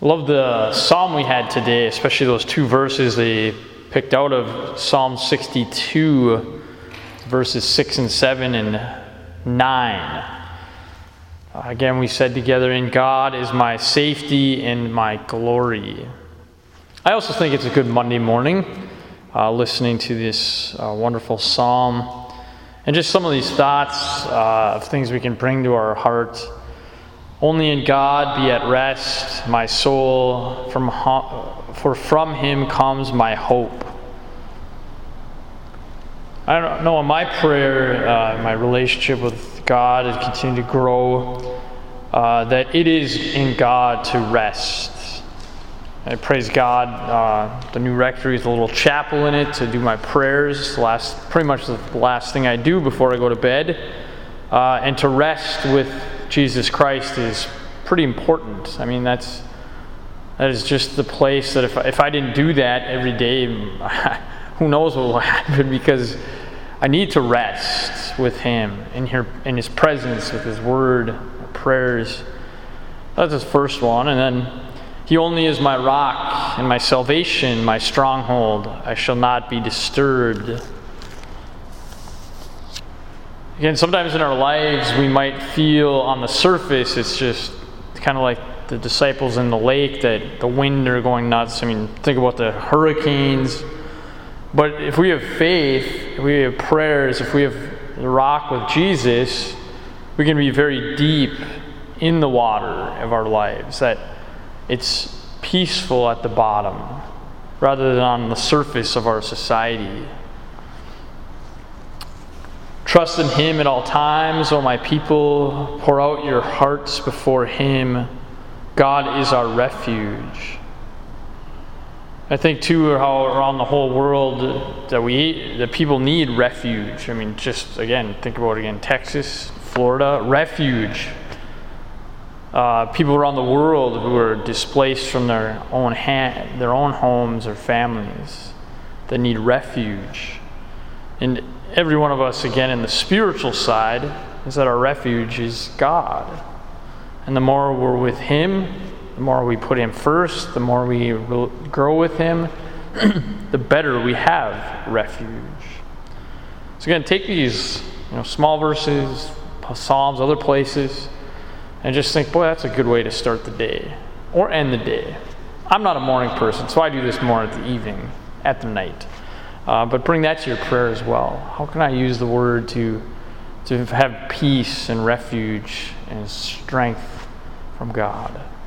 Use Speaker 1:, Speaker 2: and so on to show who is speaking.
Speaker 1: I love the psalm we had today, especially those two verses they picked out of Psalm 62, verses 6 and 7 and 9. Again, we said together, "In God is my safety and my glory." I also think it's a good Monday morning, listening to this wonderful psalm, and just some of these thoughts of things we can bring to our heart. Only in God be at rest, my soul, for from Him comes my hope. I don't know, in my prayer, my relationship with God has continued to grow, that it is in God to rest. I praise God, the new rectory has a little chapel in it to do my prayers, pretty much the last thing I do before I go to bed. And to rest with Jesus Christ is pretty important. I mean, that is just the place that if I didn't do that every day, who knows what will happen, because I need to rest with Him in His presence, with His Word, prayers. That's His first one. And then He only is my rock and my salvation, my stronghold. I shall not be disturbed. Again, sometimes in our lives we might feel on the surface it's just kind of like the disciples in the lake, that the wind are going nuts. I mean, think about the hurricanes. But if we have faith, if we have prayers, if we have the rock with Jesus, we can be very deep in the water of our lives, that it's peaceful at the bottom rather than on the surface of our society. Trust in Him at all times, O my people. Pour out your hearts before Him. God is our refuge. I think too how around the whole world that people need refuge. I mean, just again, think about Texas, Florida, refuge. People around the world who are displaced from their own homes or families that need refuge. And every one of us, again, in the spiritual side, is that our refuge is God. And the more we're with Him, the more we put Him first, the more we grow with Him, the better we have refuge. So again, take these small verses, Psalms, other places, and just think, boy, that's a good way to start the day or end the day. I'm not a morning person, so I do this more at the evening, at the night. But bring that to your prayer as well. How can I use the Word to have peace and refuge and strength from God?